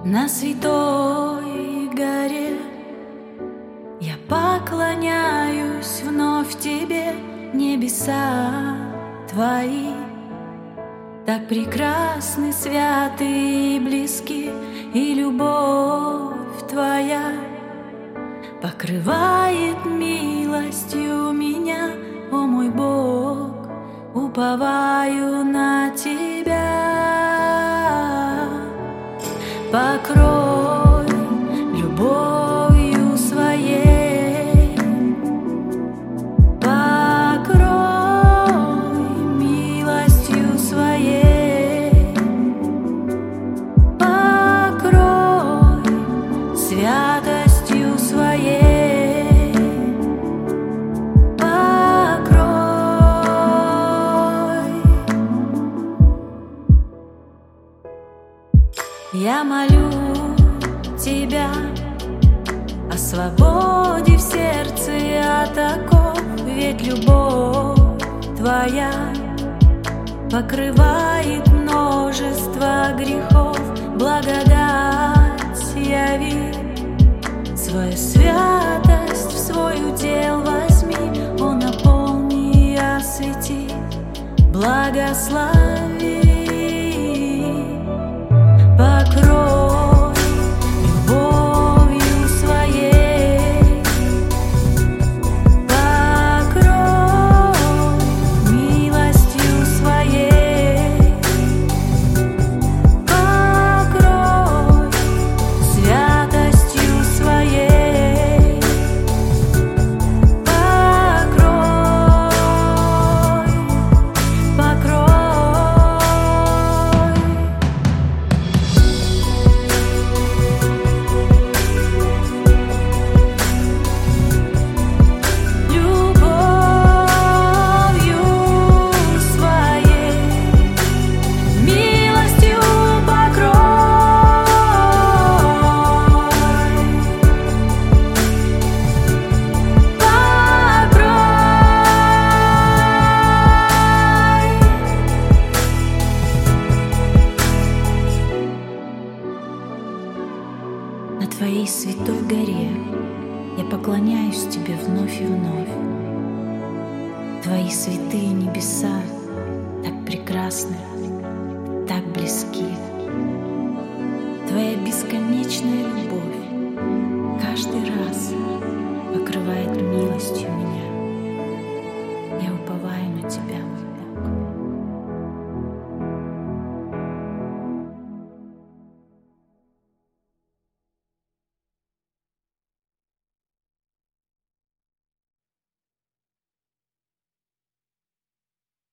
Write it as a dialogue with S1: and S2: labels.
S1: На святой горе я поклоняюсь вновь тебе, небеса твои. Так прекрасны, святы и близки, и любовь твоя покрывает милостью меня, о мой Бог, уповаю на тебя. Покрой любовью своей, покрой милостью своей, покрой святостью своей, покрой. Я молю тебя о свободе в сердце от оков, ведь любовь твоя покрывает множество грехов. Благодать яви, свою святость в свой удел возьми, о, наполни и освети, благослови. Покрой любовью своей, покрой милостью своей, покрой святостью своей, покрой, покрой. На твоей святой горе я поклоняюсь тебе вновь и вновь. Твои святые небеса так прекрасны, так близки. Твоя бесконечная любовь каждый раз покрывает милостью меня. Я уповаю на тебя.